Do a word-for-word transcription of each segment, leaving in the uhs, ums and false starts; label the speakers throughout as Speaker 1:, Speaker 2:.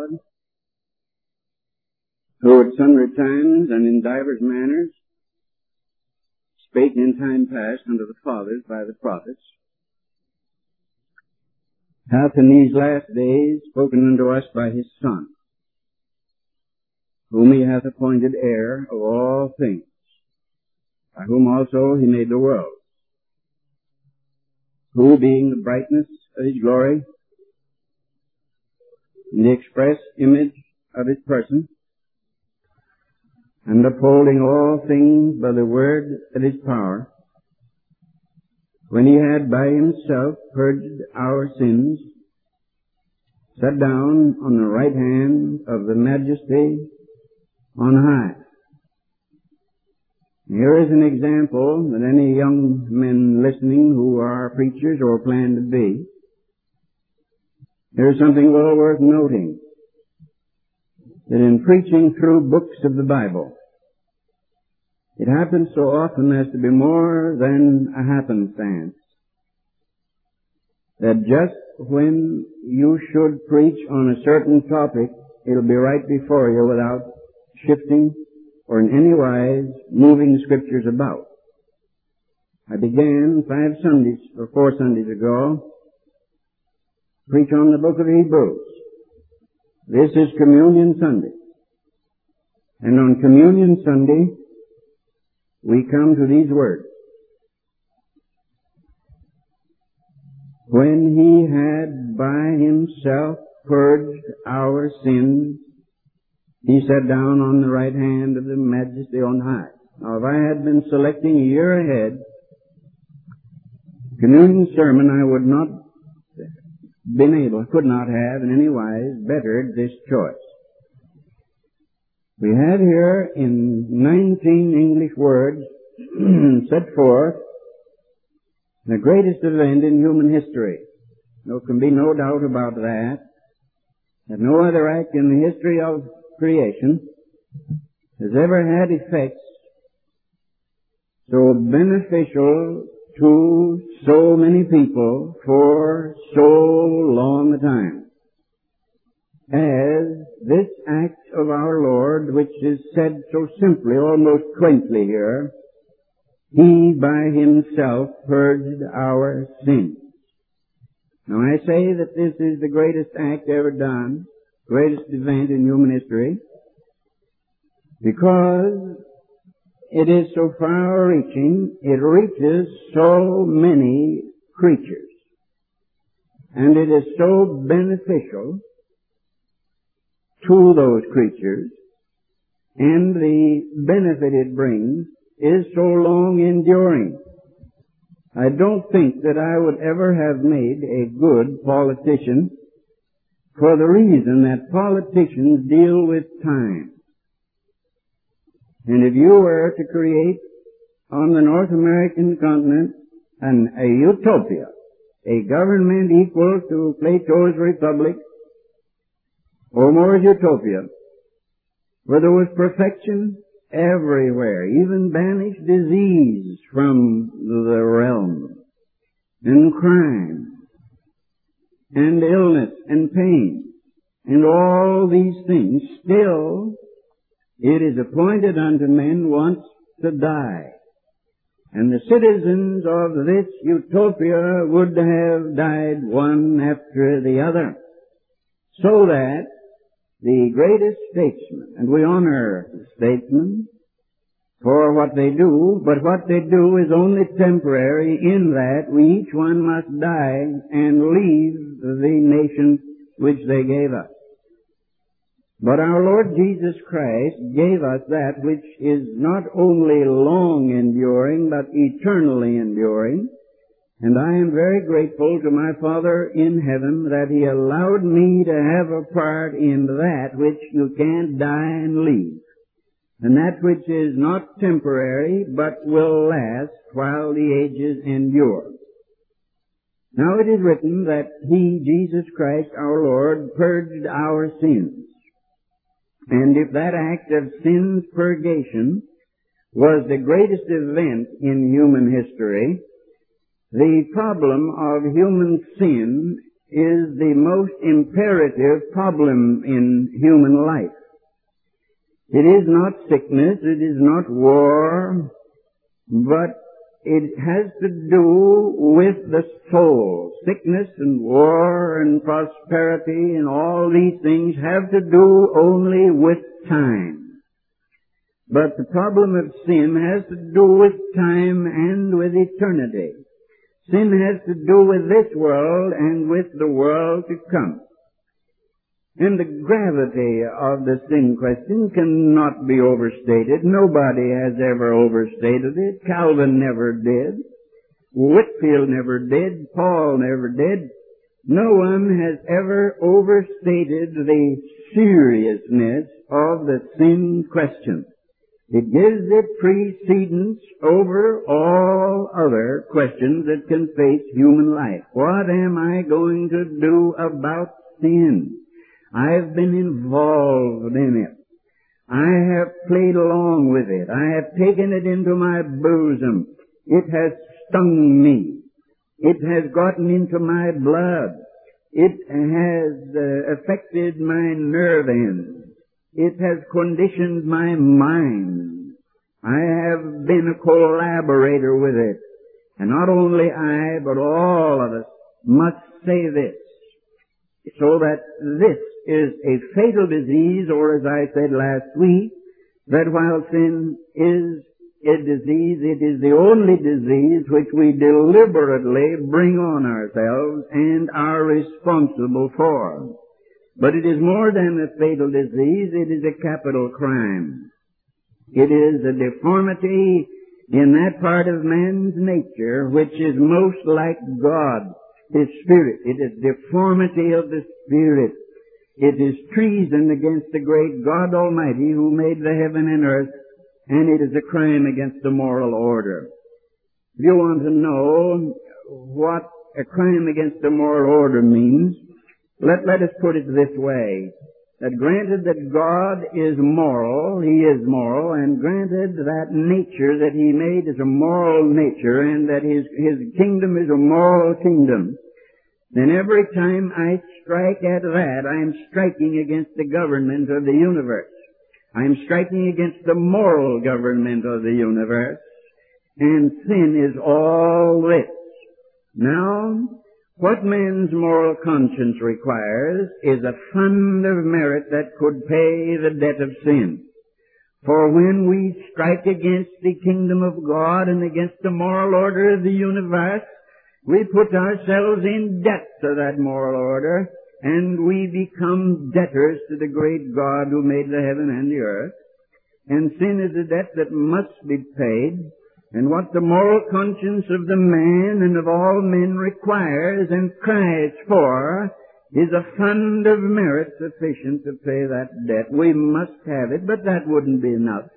Speaker 1: God, who at sundry times and in divers manners spake in time past unto the fathers by the prophets, hath in these last days spoken unto us by his Son, whom he hath appointed heir of all things, by whom also he made the world, who being the brightness of his glory, and the express image of his person, and upholding all things by the word of his power, when he had by himself purged our sins, sat down on the right hand of the Majesty on high. Here is an example that any young men listening who are preachers or plan to be, there's something well worth noting, that in preaching through books of the Bible, it happens so often as to be more than a happenstance, that just when you should preach on a certain topic, it'll be right before you without shifting or in any wise moving the Scriptures about. I began five Sundays, or four Sundays ago, preach on the book of Hebrews. This is Communion Sunday. And on Communion Sunday, we come to these words. When he had by himself purged our sins, he sat down on the right hand of the Majesty on high. Now, if I had been selecting a year ahead, communion sermon, I would not been able, could not have in any wise bettered this choice. We have here in nineteen English words set forth the greatest event in human history. There can be no doubt about that, that no other act in the history of creation has ever had effects so beneficial to so many people for so long a time as this act of our Lord, which is said so simply, almost quaintly here, he by himself purged our sins. Now I say that this is the greatest act ever done, greatest event in human history, because it is so far-reaching, it reaches so many creatures, and it is so beneficial to those creatures, and the benefit it brings is so long enduring. I don't think that I would ever have made a good politician for the reason that politicians deal with time. And if you were to create on the North American continent an, a utopia, a government equal to Plato's Republic, or More's Utopia, where there was perfection everywhere, even banished disease from the realm, and crime, and illness, and pain, and all these things, still it is appointed unto men once to die. And the citizens of this utopia would have died one after the other, so that the greatest statesmen, and we honor the statesmen for what they do, but what they do is only temporary in that we each one must die and leave the nation which they gave us. But our Lord Jesus Christ gave us that which is not only long enduring, but eternally enduring. And I am very grateful to my Father in heaven that He allowed me to have a part in that which you can't die and leave, and that which is not temporary, but will last while the ages endure. Now it is written that He, Jesus Christ our Lord, purged our sins. And if that act of sin's purgation was the greatest event in human history, the problem of human sin is the most imperative problem in human life. It is not sickness, it is not war, but it has to do with the soul. Sickness and war and prosperity and all these things have to do only with time. But the problem of sin has to do with time and with eternity. Sin has to do with this world and with the world to come. And the gravity of the sin question cannot be overstated. Nobody has ever overstated it. Calvin never did. Whitefield never did. Paul never did. No one has ever overstated the seriousness of the sin question. It gives it precedence over all other questions that can face human life. What am I going to do about sin? I've been involved in it. I have played along with it. I have taken it into my bosom. It has stung me. It has gotten into my blood. It has uh, affected my nerve ends. It has conditioned my mind. I have been a collaborator with it. And not only I, but all of us must say this, so that this is a fatal disease, or as I said last week, that while sin is a disease, it is the only disease which we deliberately bring on ourselves and are responsible for. But it is more than a fatal disease, it is a capital crime. It is a deformity in that part of man's nature which is most like God, His Spirit. It is deformity of the Spirit. It is treason against the great God Almighty who made the heaven and earth, and it is a crime against the moral order. If you want to know what a crime against the moral order means, let, let us put it this way, that granted that God is moral, He is moral, and granted that nature that He made is a moral nature, and that His, His kingdom is a moral kingdom, then every time I strike at that, I am striking against the government of the universe. I am striking against the moral government of the universe, and sin is all this. Now, what man's moral conscience requires is a fund of merit that could pay the debt of sin. For when we strike against the kingdom of God and against the moral order of the universe, we put ourselves in debt to that moral order, and we become debtors to the great God who made the heaven and the earth. And sin is a debt that must be paid. And what the moral conscience of the man and of all men requires and cries for is a fund of merit sufficient to pay that debt. We must have it, but that wouldn't be enough.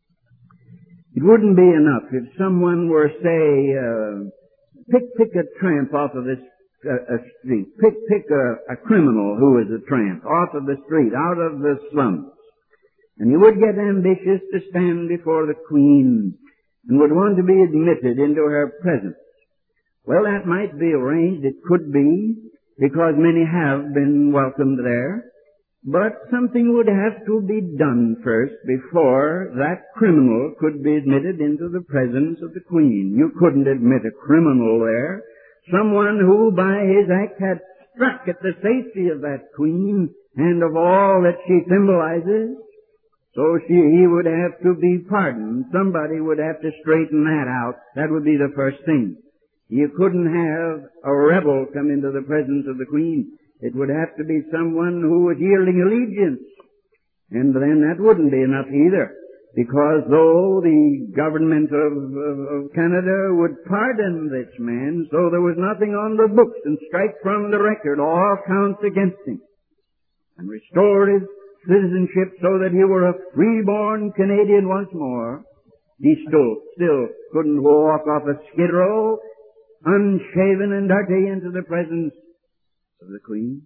Speaker 1: It wouldn't be enough if someone were, say, uh, pick, pick a tramp off of this uh, a street. Pick, pick a, a criminal who is a tramp off of the street, out of the slums. And he would get ambitious to stand before the Queen and would want to be admitted into her presence. Well, that might be arranged. It could be, because many have been welcomed there. But something would have to be done first before that criminal could be admitted into the presence of the Queen. You couldn't admit a criminal there. Someone who by his act had struck at the safety of that Queen and of all that she symbolizes. So she, he would have to be pardoned. Somebody would have to straighten that out. That would be the first thing. You couldn't have a rebel come into the presence of the Queen. It would have to be someone who was yielding allegiance. And then that wouldn't be enough either. Because though the government of, of, of Canada would pardon this man, so there was nothing on the books and strike from the record all counts against him. And restore his citizenship so that he were a freeborn Canadian once more, he still, still couldn't walk off a skid row, unshaven and dirty, into the presence of the Queen.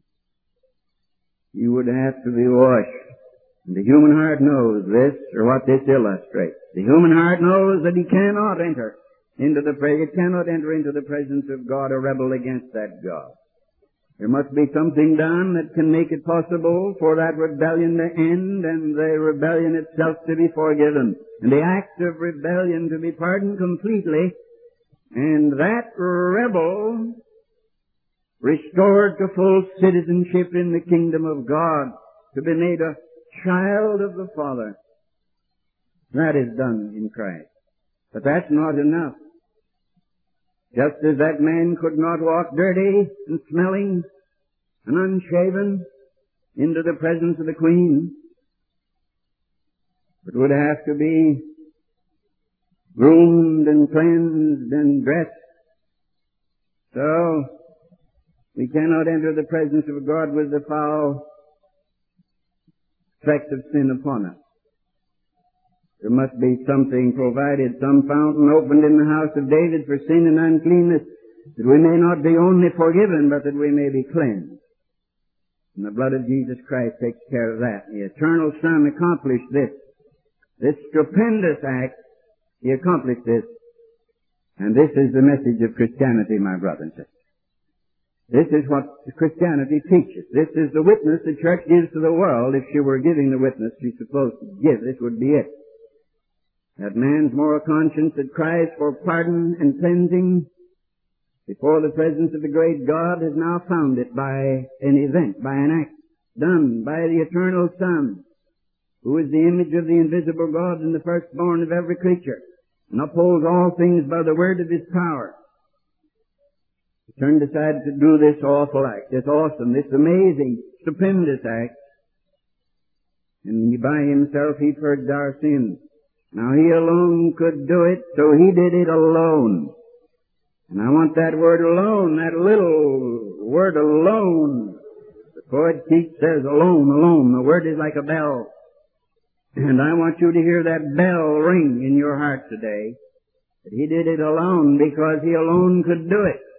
Speaker 1: He would have to be washed. And the human heart knows this, or what this illustrates. The human heart knows that he cannot enter into the, it cannot enter into the presence of God, a rebel against that God. There must be something done that can make it possible for that rebellion to end and the rebellion itself to be forgiven, and the act of rebellion to be pardoned completely, and that rebel restored to full citizenship in the kingdom of God, to be made a child of the Father. That is done in Christ. But that's not enough. Just as that man could not walk dirty and smelling and unshaven into the presence of the Queen, but would have to be groomed and cleansed and dressed. So, we cannot enter the presence of God with the foul effect of sin upon us. There must be something provided, some fountain opened in the house of David for sin and uncleanness, that we may not be only forgiven, but that we may be cleansed. And the blood of Jesus Christ takes care of that. The eternal Son accomplished this. This stupendous act, He accomplished this. And this is the message of Christianity, my brothers and sisters. This is what Christianity teaches. This is the witness the church gives to the world. If she were giving the witness she's supposed to give, this would be it. That man's moral conscience that cries for pardon and cleansing before the presence of the great God has now found it by an event, by an act done by the eternal Son, who is the image of the invisible God and the firstborn of every creature, and upholds all things by the word of His power. He turned aside to do this awful act, this awesome, this amazing, stupendous act, and He by Himself He purged our sins. Now He alone could do it, so He did it alone. And I want that word alone, that little word alone. The poet Keats says alone, alone. The word is like a bell. And I want you to hear that bell ring in your heart today. That He did it alone because He alone could do it.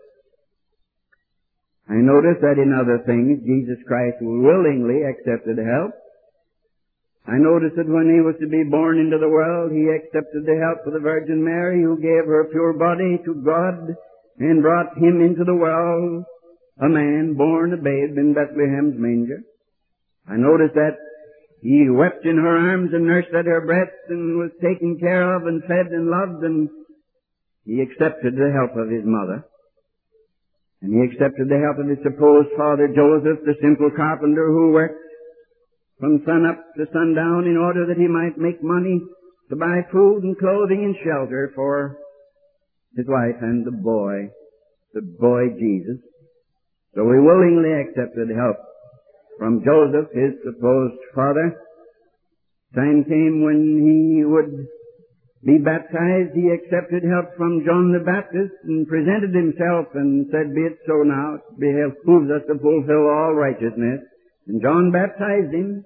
Speaker 1: I notice that in other things Jesus Christ willingly accepted help. I noticed that when He was to be born into the world, He accepted the help of the Virgin Mary, who gave her pure body to God and brought Him into the world, a man born a babe in Bethlehem's manger. I noticed that He wept in her arms and nursed at her breast and was taken care of and fed and loved, and He accepted the help of His mother. And He accepted the help of His supposed father Joseph, the simple carpenter who worked from sun up to sundown in order that he might make money to buy food and clothing and shelter for his wife and the boy, the boy Jesus. So he willingly accepted help from Joseph, his supposed father. Time came when he would be baptized. He accepted help from John the Baptist and presented himself and said, "Be it so now. It behooves us to fulfill all righteousness." And John baptized him.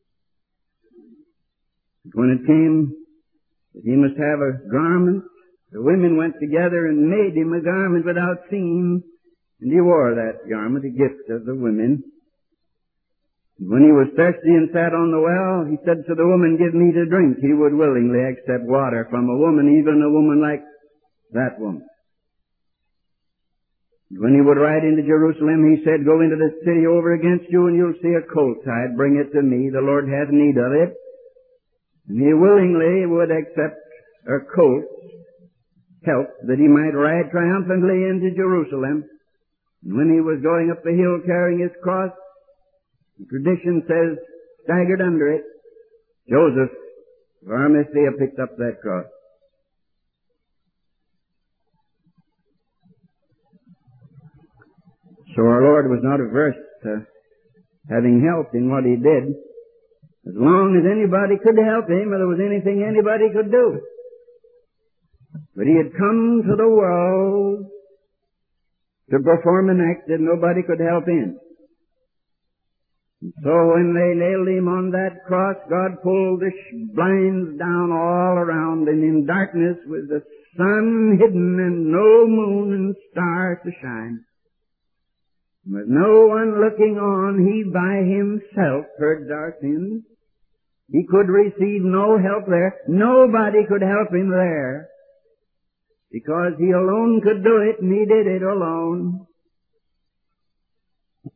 Speaker 1: When it came that he must have a garment, the women went together and made him a garment without seam, and he wore that garment, a gift of the women. And when he was thirsty and sat on the well, he said to the woman, "Give me to drink." He would willingly accept water from a woman, even a woman like that woman. When he would ride into Jerusalem, he said, "Go into the city over against you, and you'll see a colt tied. Bring it to me. The Lord hath need of it." And he willingly would accept a colt's help that he might ride triumphantly into Jerusalem. And when he was going up the hill carrying his cross, the tradition says, staggered under it, Joseph of Arimathea picked up that cross. So our Lord was not averse to having help in what He did, as long as anybody could help Him or there was anything anybody could do. But He had come to the world to perform an act that nobody could help in. And so when they nailed Him on that cross, God pulled the blinds down all around, and in darkness with the sun hidden and no moon and stars to shine, with no one looking on, He by Himself purged our sins. He could receive no help there. Nobody could help Him there, because He alone could do it, and He did it alone.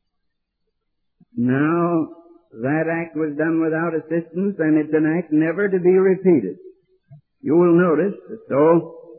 Speaker 1: Now, that act was done without assistance, and it's an act never to be repeated. You will notice that though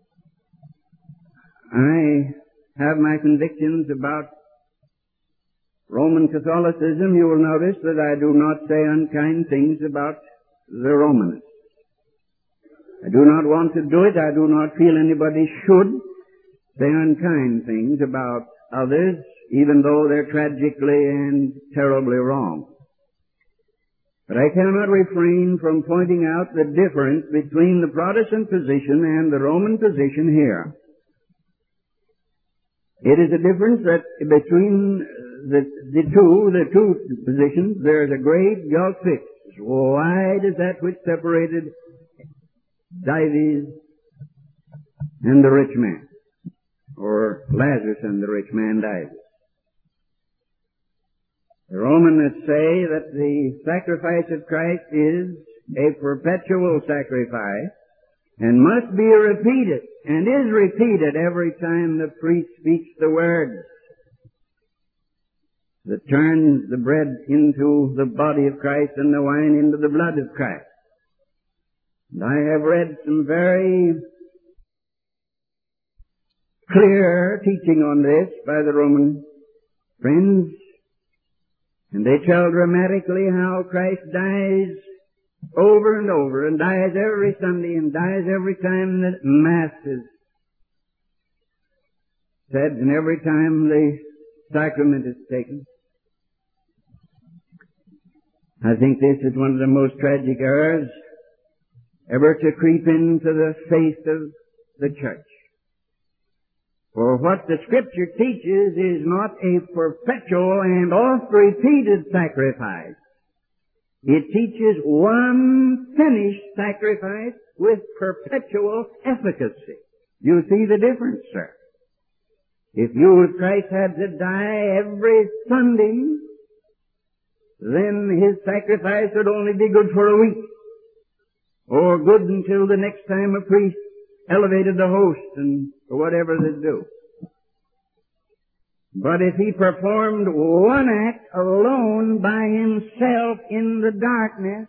Speaker 1: I have my convictions about Roman Catholicism, you will notice that I do not say unkind things about the Romanists. I do not want to do it. I do not feel anybody should say unkind things about others, even though they're tragically and terribly wrong. But I cannot refrain from pointing out the difference between the Protestant position and the Roman position here. It is a difference that between the, the two, the two positions, there's a great gulf fixed, wide as that which separated Dives and the rich man, or Lazarus and the rich man Dives. The Romanists say that the sacrifice of Christ is a perpetual sacrifice and must be repeated, and is repeated every time the priest speaks the words that turns the bread into the body of Christ and the wine into the blood of Christ. And I have read some very clear teaching on this by the Roman friends, and they tell dramatically how Christ dies over and over, and dies every Sunday, and dies every time that Mass is said, and every time the sacrament is taken. I think this is one of the most tragic errors ever to creep into the faith of the church. For what the Scripture teaches is not a perpetual and oft-repeated sacrifice. It teaches one finished sacrifice with perpetual efficacy. You see the difference, sir. If you, if Christ had to die every Sunday, then His sacrifice would only be good for a week, or good until the next time a priest elevated the host and or whatever they do. But if He performed one act alone by Himself in the darkness,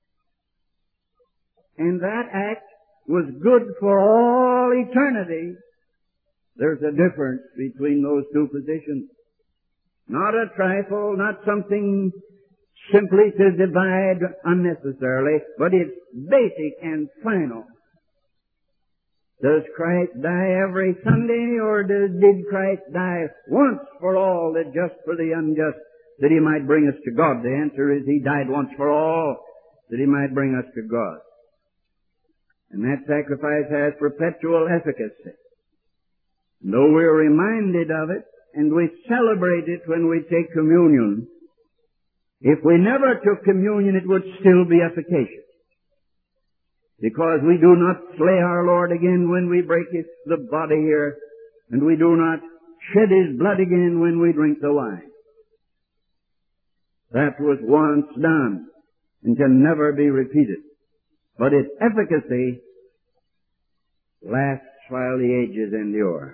Speaker 1: and that act was good for all eternity, there's a difference between those two positions. Not a trifle, not something simply to divide unnecessarily, but it's basic and final. Does Christ die every Sunday, or does, did Christ die once for all, the just for the unjust, that He might bring us to God? The answer is He died once for all, that He might bring us to God. And that sacrifice has perpetual efficacy. And though we're reminded of it, and we celebrate it when we take communion, if we never took communion, it would still be efficacious. Because we do not slay our Lord again when we break his, the body here, and we do not shed His blood again when we drink the wine. That was once done and can never be repeated. But its efficacy lasts while the ages endure.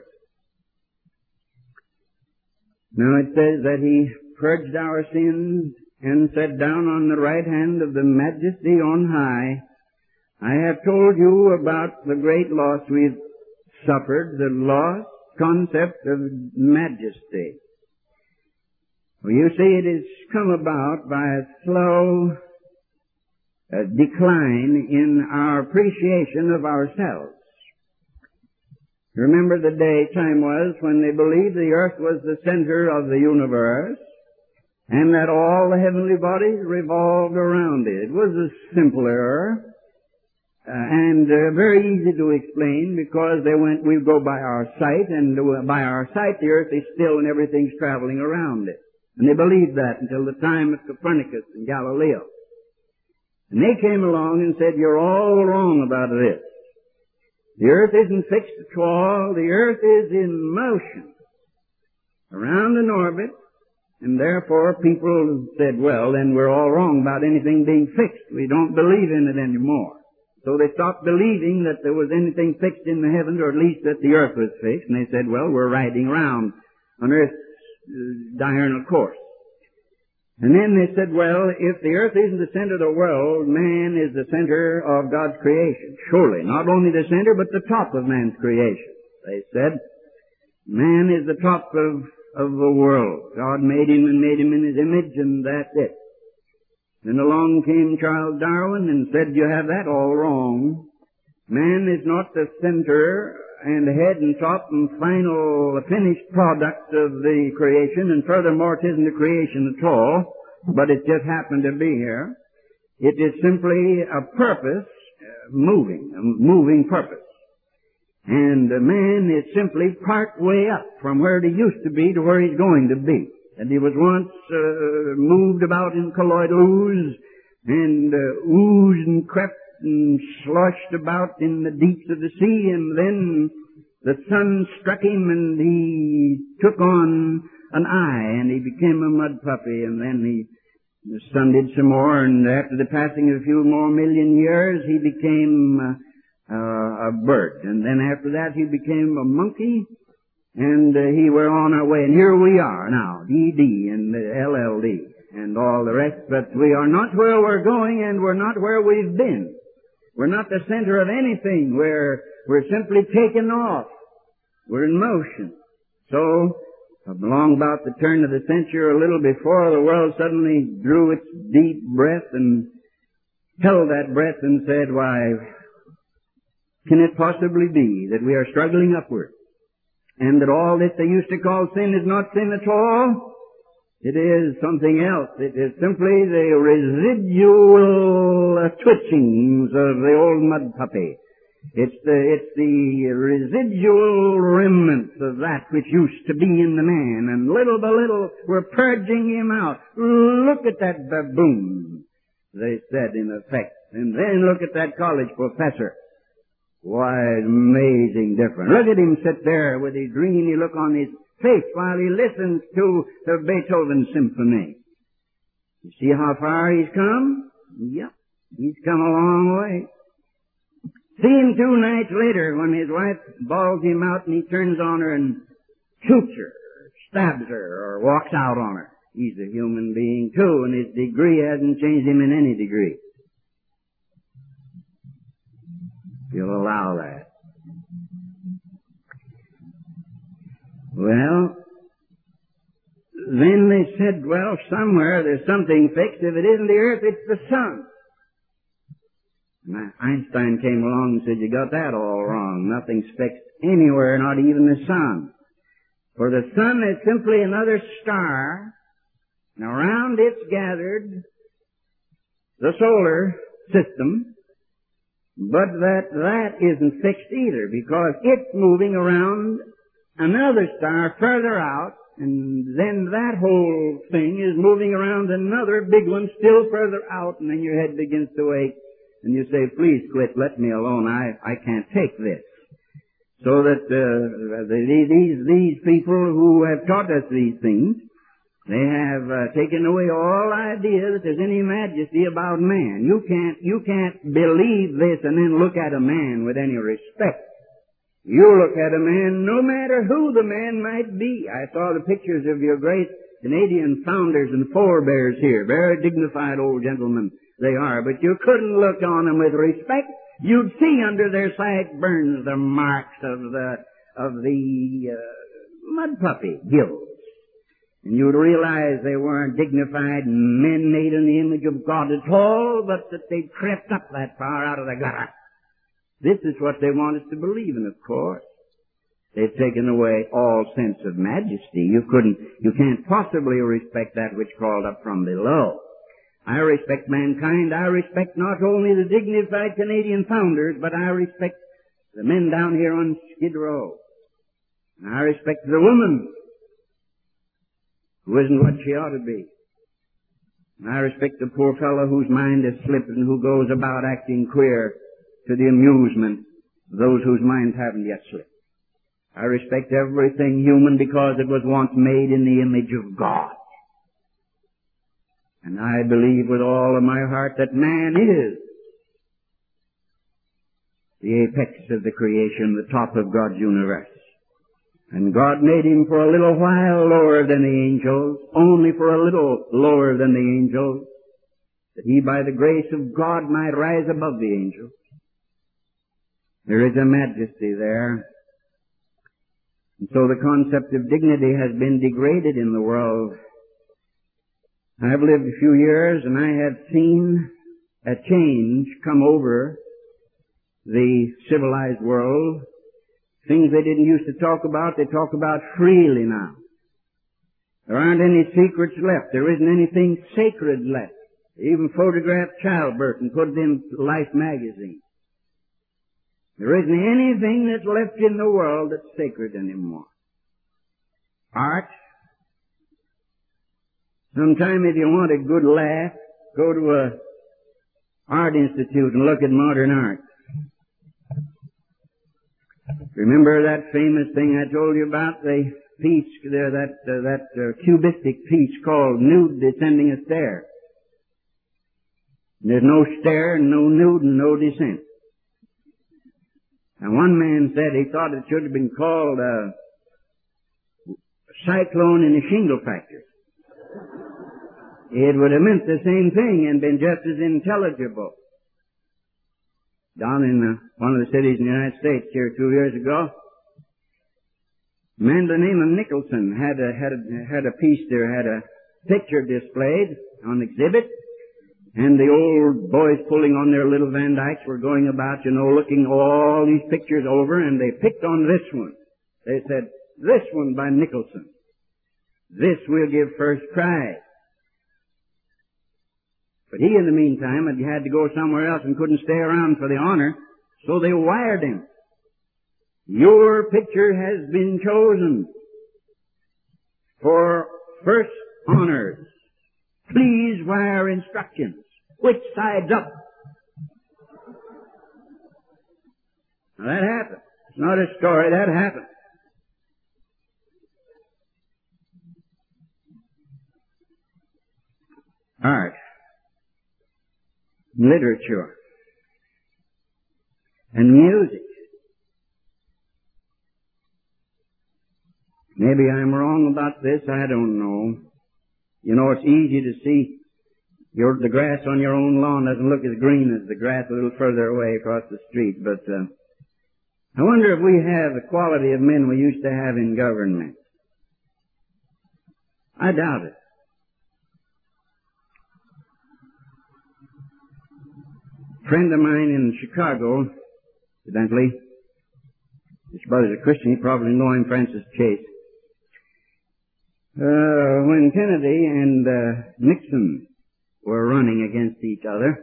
Speaker 1: Now it says that He purged our sins and sat down on the right hand of the Majesty on high. I have told you about the great loss we've suffered, the lost concept of majesty. Well, you see, it has come about by a slow uh, decline in our appreciation of ourselves. Remember the day time was when they believed the earth was the center of the universe and that all the heavenly bodies revolved around it. It was a simple error. Uh, and uh, very easy to explain, because they went, we go by our sight, and uh, by our sight the earth is still and everything's traveling around it. And they believed that until the time of Copernicus and Galileo. And they came along and said, you're all wrong about this. The earth isn't fixed at all. The earth is in motion around an orbit, and therefore people said, well, then we're all wrong about anything being fixed. We don't believe in it anymore. So they stopped believing that there was anything fixed in the heavens, or at least that the earth was fixed, and they said, well, we're riding around on Earth's uh, diurnal course. And then they said, well, if the earth isn't the center of the world, man is the center of God's creation. Surely, not only the center, but the top of man's creation. They said, man is the top of, of the world. God made him and made him in his image, and that's it. Then along came Charles Darwin and said, you have that all wrong. Man is not the center and head and top and final finished product of the creation, and furthermore it isn't a creation at all, but it just happened to be here. It is simply a purpose, uh, moving, a moving purpose. And uh, man is simply part way up from where he used to be to where he's going to be. And he was once uh, moved about in colloidal ooze, and uh, oozed and crept and sloshed about in the deeps of the sea, and then the sun struck him and he took on an eye and he became a mud puppy, and then he, the sun did some more, and after the passing of a few more million years he became uh, uh, a bird, and then after that he became a monkey, and uh, he were on our way, and here we are now, D D and L L D and all the rest, but we are not where we're going, and we're not where we've been. We're not the center of anything. We're, we're simply taken off. We're in motion. So, along about the turn of the century, a little before, the world suddenly drew its deep breath and held that breath and said, why, can it possibly be that we are struggling upward? And that all this they used to call sin is not sin at all? It is something else. It is simply the residual twitchings of the old mud puppy. It's the, it's the residual remnants of that which used to be in the man, and little by little we're purging him out. Look at that baboon, they said in effect. And then look at that college professor. Why, amazing difference. Look at him sit there with his dreamy look on his face while he listens to the Beethoven symphony. You see how far he's come? Yep, he's come a long way. See him two nights later when his wife bawls him out and he turns on her and shoots her, or stabs her, or walks out on her. He's a human being too, and his degree hasn't changed him in any degree. You'll allow that. Well, then they said, well, somewhere there's something fixed. If it isn't the earth, it's the sun. And Einstein came along and said, you got that all wrong. Nothing's fixed anywhere, not even the sun. For the sun is simply another star, and around it's gathered the solar system, but that that isn't fixed either, because it's moving around another star further out, and then that whole thing is moving around another big one still further out, and then your head begins to ache, and you say, please quit, let me alone, I, I can't take this. So that uh, these, these people who have taught us these things, they have uh, taken away all idea that there's any majesty about man. You can't, you can't believe this and then look at a man with any respect. You look at a man, no matter who the man might be. I saw the pictures of your great Canadian founders and forebears here. Very dignified old gentlemen they are. But you couldn't look on them with respect. You'd see under their sideburns the marks of the, of the, uh, mud puppy gills. And you'd realize they weren't dignified men made in the image of God at all, but that they'd crept up that far out of the gutter. This is what they want us to believe in, of course. They've taken away all sense of majesty. You couldn't, you can't possibly respect that which crawled up from below. I respect mankind. I respect not only the dignified Canadian founders, but I respect the men down here on Skid Row. And I respect the woman who isn't what she ought to be. And I respect the poor fellow whose mind has slipped and who goes about acting queer to the amusement of those whose minds haven't yet slipped. I respect everything human because it was once made in the image of God. And I believe with all of my heart that man is the apex of the creation, the top of God's universe. And God made him for a little while lower than the angels, only for a little lower than the angels, that he by the grace of God might rise above the angels. There is a majesty there. And so the concept of dignity has been degraded in the world. I've lived a few years and I have seen a change come over the civilized world. Things they didn't used to talk about, they talk about freely now. There aren't any secrets left. There isn't anything sacred left. They even photographed childbirth and put it in Life magazine. There isn't anything that's left in the world that's sacred anymore. Art. Sometime if you want a good laugh, go to a art institute and look at modern art. Remember that famous thing I told you about, the piece, there, that uh, that uh, cubistic piece called Nude Descending a Stair. There's no stair, no nude, and no descent. And one man said he thought it should have been called a cyclone in a shingle factory. It would have meant the same thing and been just as intelligible. Down in uh, one of the cities in the United States here two years ago, a man by the name of Nicholson had a, had a, had a piece there, had a picture displayed on exhibit, and the old boys pulling on their little Van Dykes were going about, you know, looking all these pictures over, and they picked on this one. They said, this one by Nicholson. This we'll give first prize. But he, in the meantime, had had to go somewhere else and couldn't stay around for the honor, so they wired him. Your picture has been chosen for first honors. Please wire instructions. Which side's up? Now that happened. It's not a story, that happened. Art. Literature. And music. Maybe I'm wrong about this, I don't know. You know, it's easy to see your, the grass on your own lawn doesn't look as green as the grass a little further away across the street, but uh, I wonder if we have the quality of men we used to have in government. I doubt it. A friend of mine in Chicago, evidently, his brother's a Christian, you probably know him, Francis Chase. Uh, when Kennedy and uh, Nixon were running against each other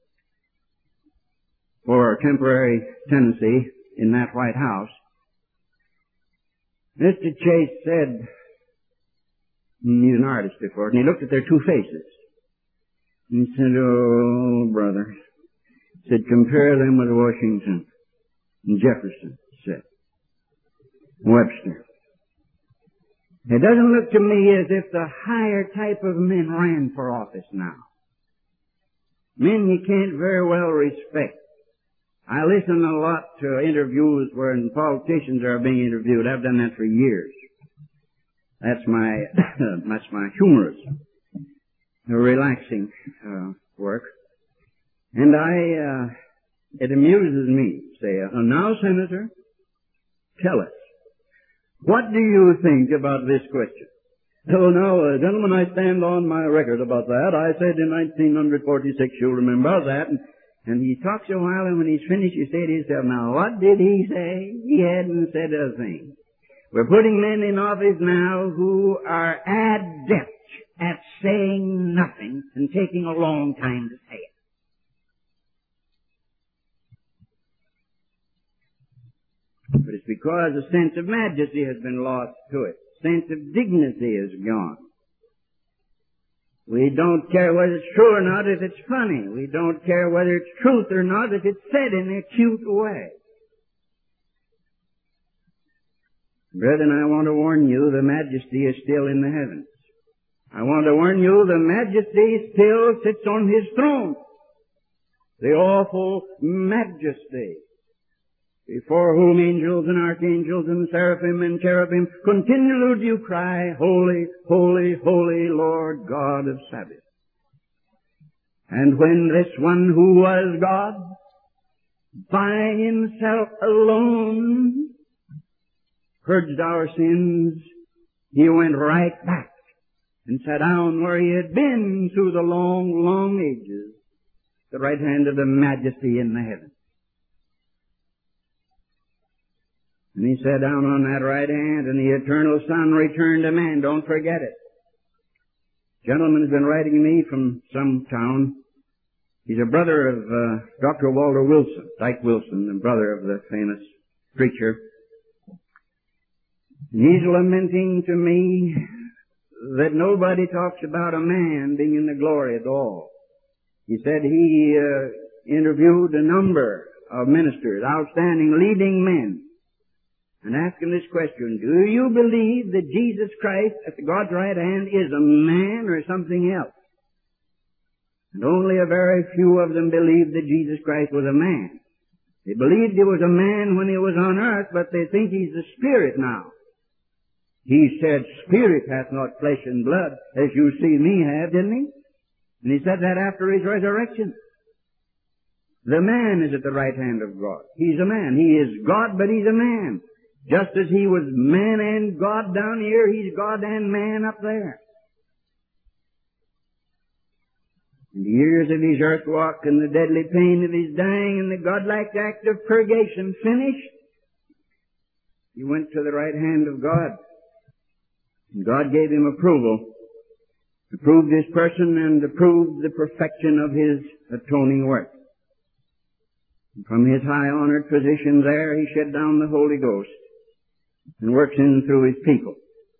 Speaker 1: for temporary tenancy in that White House, Mister Chase said, he's an artist before, and he looked at their two faces. And he said, oh, brother, he said, compare them with Washington and Jefferson, he said, Webster. It doesn't look to me as if the higher type of men ran for office now. Men you can't very well respect. I listen a lot to interviews where politicians are being interviewed. I've done that for years. That's my, that's my humorous, relaxing, uh, work. And I, uh, it amuses me. Say, uh, now, Senator, tell us. What do you think about this question? So now, uh, gentlemen, I stand on my record about that. I said in nineteen forty-six, you'll remember that. And, and he talks a while, and when he's finished, you say to yourself, now, what did he say? He hadn't said a thing. We're putting men in office now who are adept at saying nothing and taking a long time to say it. But it's because a sense of majesty has been lost to it. Sense of dignity is gone. We don't care whether it's true or not if it's funny. We don't care whether it's truth or not if it's said in a cute way. Brethren, I want to warn you, the majesty is still in the heavens. I want to warn you, the majesty still sits on his throne. The awful majesty. before whom angels and archangels and seraphim and cherubim continually do cry, Holy, holy, holy Lord God of Sabaoth. And when this one who was God, by himself alone, purged our sins, he went right back and sat down where he had been through the long, long ages, the right hand of the Majesty in the heavens. And he sat down on that right hand, and the eternal Son returned to man. Don't forget it. Gentleman's been writing me from some town. He's a brother of uh, Doctor Walter Wilson, Dyke Wilson, the brother of the famous preacher. And he's lamenting to me that nobody talks about a man being in the glory at all. He said he uh, interviewed a number of ministers, outstanding leading men, and asked him this question: do you believe that Jesus Christ at God's right hand is a man or something else? And only a very few of them believed that Jesus Christ was a man. They believed he was a man when he was on earth, but they think he's a spirit now. He said, Spirit hath not flesh and blood, as you see me have, didn't he? And he said that after his resurrection. The man is at the right hand of God. He's a man. He is God, but he's a man. Just as he was man and God down here, he's God and man up there. And the years of his earth walk and the deadly pain of his dying and the godlike act of purgation finished, he went to the right hand of God. And God gave him approval to prove his person and to prove the perfection of his atoning work. And from his high honored position there, he shed down the Holy Ghost and works in through his people.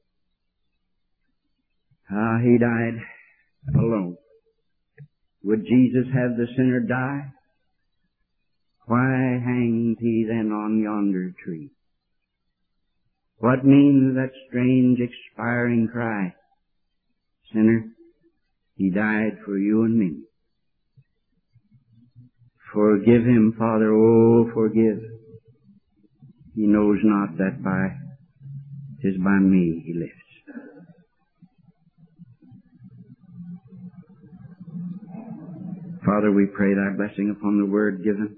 Speaker 1: Ah, he died alone. Would Jesus have the sinner die? Why hangs he then on yonder tree? What means that strange expiring cry? Sinner, he died for you and me. Forgive him, Father, oh, forgive. He knows not that by, 'tis by me he lives. Father, we pray thy blessing upon the word given.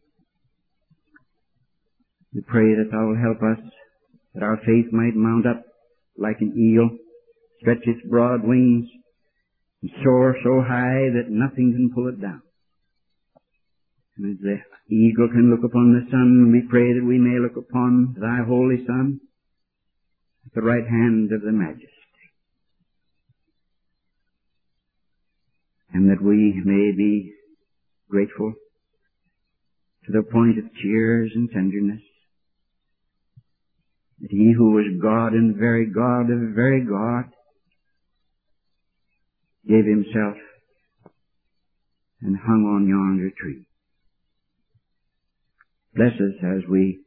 Speaker 1: We pray that thou will help us, that our faith might mount up like an eagle, stretch its broad wings, and soar so high that nothing can pull it down. And as the eagle can look upon the sun, we pray that we may look upon thy holy Son at the right hand of the Majesty. And that we may be grateful to the point of tears and tenderness, that he who was God and very God of very God gave himself and hung on yonder tree. Bless us as we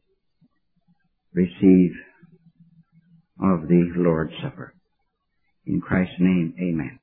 Speaker 1: receive of the Lord's Supper. In Christ's name, amen.